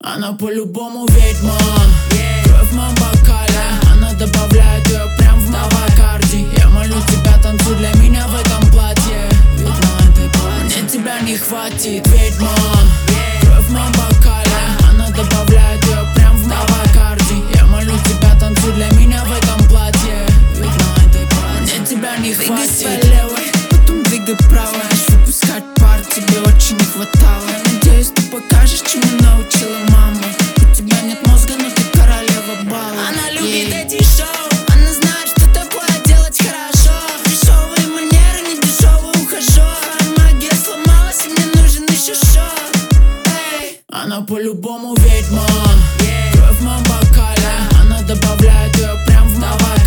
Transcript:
Она по-любому ведьма, кровь в моем бокале. Она добавляет ее прям в Новокарди. Я молю тебя, танцуй для меня в этом платье. Ведьма, мне тебя не хватит. Ведьма, кровь в моем бокале. Она добавляет ее прям в Новокарди. Я молю тебя, танцуй для меня в этом платье. Ведьма, мне тебя не хватит. Двигай своей левой, потом двигай правой. Знаешь, выпускать пар тебе очень не хватало. Надеюсь, ты покажешь, чему научила мама. У тебя нет мозга, но ты королева бала. Она любит эти шоу, она знает, что такое делать хорошо. Дешевые манеры, не дешевый ухажер. Магия сломалась, и мне нужен еще шот. Эй, она по-любому ведьма, кровь в моем бокале. Она добавляет ее прям в Новокарди.